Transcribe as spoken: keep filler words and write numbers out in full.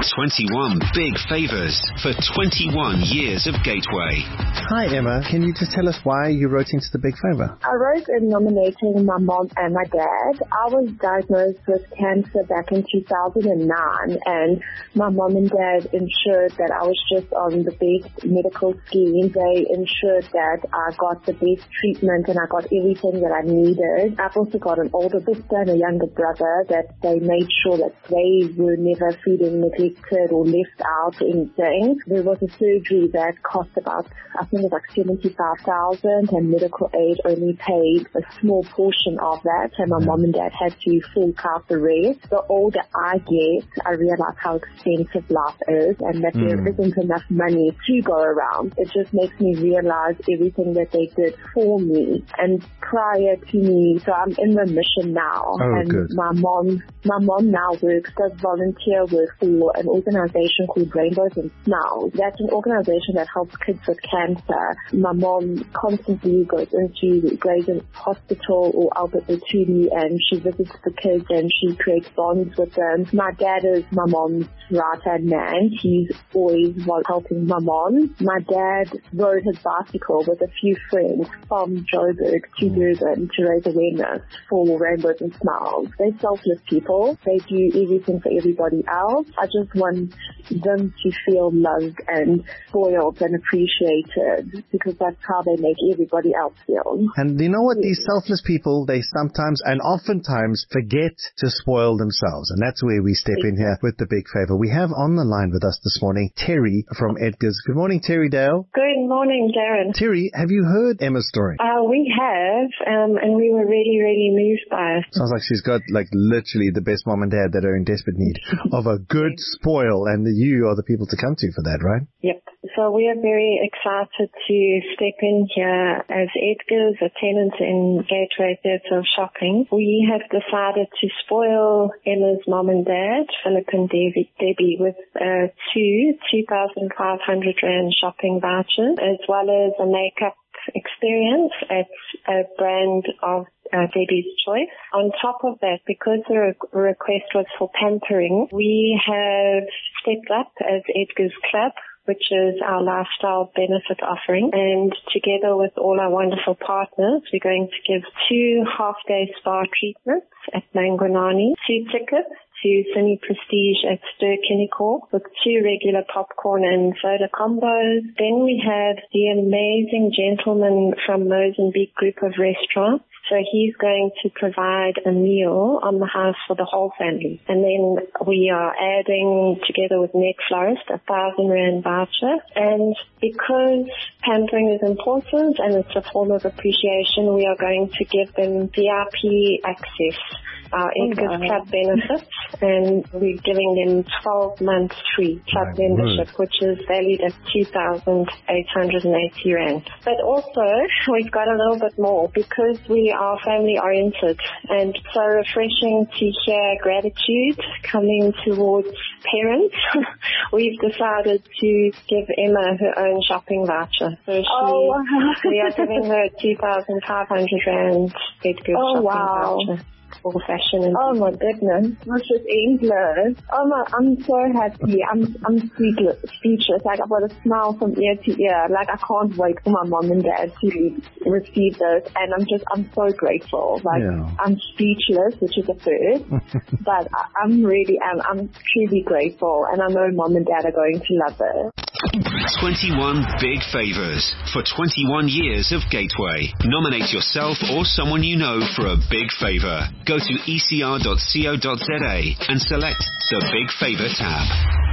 twenty-one big favours for twenty-one years of Gateway. Hi Emma, can you just tell us why you wrote into the big favour? I wrote in nominating my mom and my dad. I was diagnosed with cancer back in two thousand nine, and my mom and dad ensured that I was just on the best medical scheme. They ensured that I got the best treatment and I got everything that I needed. I've also got an older sister and a younger brother that they made sure that they were never feeling neglected or left out or anything. There was a surgery that cost about, I think it was like seventy-five thousand dollars, and medical aid only paid a small portion of that, and my mom and dad had to fork out the rest. The older I get, I realize how expensive life is and that mm. there isn't enough money to go around. It just makes me realize everything that they did for me. And prior to me, so I'm in remission now, oh, and good. my mom, my mom now works, does volunteer work for an organization called Rainbows and Smiles. That's an organization that helps kids with cancer. My mom constantly goes into Grayson Hospital or Albert Batuli, and she visits the kids and she creates bonds with them. My dad is my mom's right-hand man. He's always was helping my mom. My dad rode his bicycle with a few friends from Joburg to Durban to raise awareness for Rainbows and Smiles. They're selfless people. They do everything for everybody else. I just want them to feel loved and spoiled and appreciated, because that's how they make everybody else feel. And you know what? Yes. These selfless people, they sometimes and oftentimes forget to spoil themselves. And that's where we step in here with the big favour. We have on the line with us this morning Terry from Edgar's. Good morning, Terry Dale. Good morning, Darren. Terry, have you heard Emma's story? Uh, we have, um, and we were really, really moved by it. Sounds like she's got like literally the best mom and dad that are in desperate need of a good spoil, and you are the people to come to for that, right? Yep. So we are very excited to step in here as Edgar's, a tenant in Gateway Theatre of Shopping. We have decided to spoil Emma's mom and dad, Philip and Debbie, Debbie with uh, two two thousand five hundred rand shopping vouchers, as well as a makeup experience at a brand of uh, Debbie's choice. On top of that, because the re- request was for pampering, we have stepped up as Edgar's Club, which is our lifestyle benefit offering. And together with all our wonderful partners, we're going to give two half-day spa treatments at Mangonani, two tickets to Semi Prestige at Ster-Kinekor with two regular popcorn and soda combos. Then we have the amazing gentleman from Mozambique Group of Restaurants. So he's going to provide a meal on the house for the whole family. And then we are adding, together with Net Florist, a thousand rand voucher. And because pampering is important and it's a form of appreciation, we are going to give them V I P access, our Edgar's oh, Club benefits, and we're giving them twelve months free club right. membership, which is valued at two thousand eight hundred eighty rand. But also, we've got a little bit more because we are family oriented, and so refreshing to hear gratitude coming towards parents. We've decided to give Emma her own shopping voucher. So she, oh, wow. we are giving her two thousand five hundred rand Edgar's oh, shopping wow. voucher. Full fashion and oh my goodness, this is endless. Oh my, I'm so happy. I'm I'm speechless. Speechless. Like I've got a smile from ear to ear. Like I can't wait for my mom and dad to receive this, and I'm just I'm so grateful. Like yeah. I'm speechless, which is a first, but I, I'm really am I'm truly grateful, and I know mom and dad are going to love it. twenty-one big favours for twenty-one years of Gateway. Nominate yourself or someone you know for a big favour. Go to e c r dot co dot z a and select the Big Favour tab.